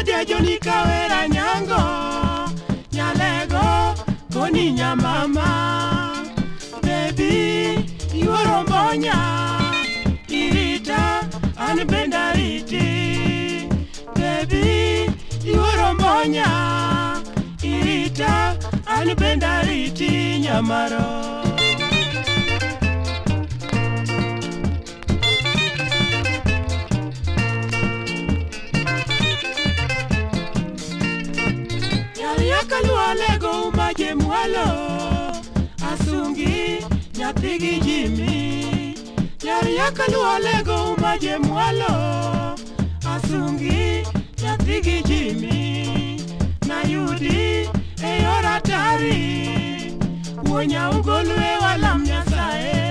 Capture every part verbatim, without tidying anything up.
Nadia Joni Kawera Nyango Nyalego Koni Nyamama Baby Yuoro Mbonya Irita Anbenda Riti Baby Yuoro Mbonya Irita Anbenda Riti Nyamaro Kalualego umaje mwalo Asungi nyathigi Jimmy Nyari ya kalualego umaje mwalo Asungi nyathigi Jimmy Na yudi eyora tari Wonya ugolwe walam nyasae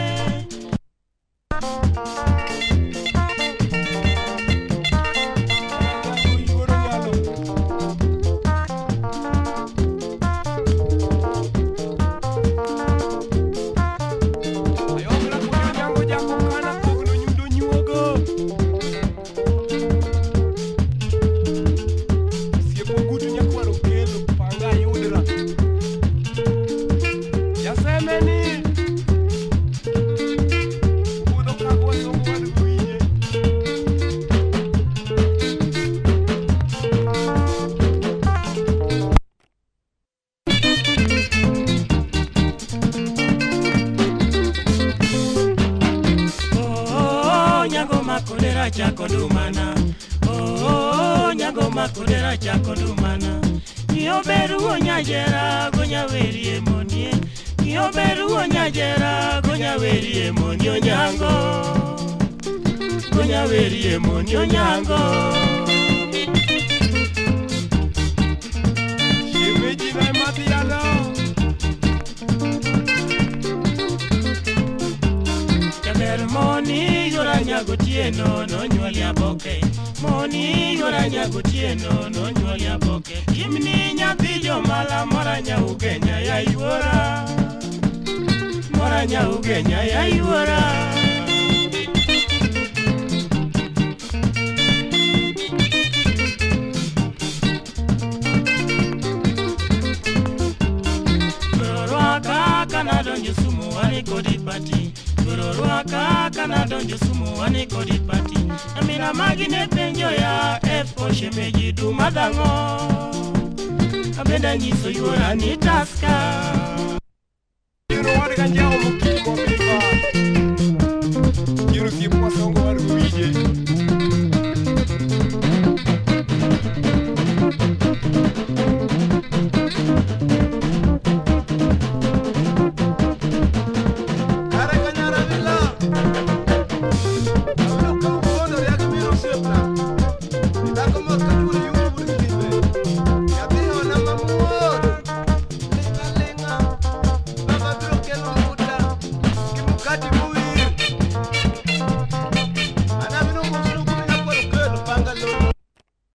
Makodera chako dumana Oh, nyago makodera chako dumana Niyo beru onyajera gonya weri emonie Niyo beru onyajera gonya weri emonio nyango Gonya weri emonio nyango Shimeji na matiano Kaber moni yora nyago tieno no nyuali aboke Moni yora nyago tieno no nyuali aboke Kimni nyathi jomala mora nya ugenya ya yuora Mora nya ugenya ya yuora Gororwaka kana donjo sumu wani kodi pati Gororwaka kana donjo sumu wani kodi pati Amina magine penjo ya F O shemeji du madango Abenda nyiso yuora ni taska Yuru wani kanjao mukimo mifa Yuru kipu wasongo waru wije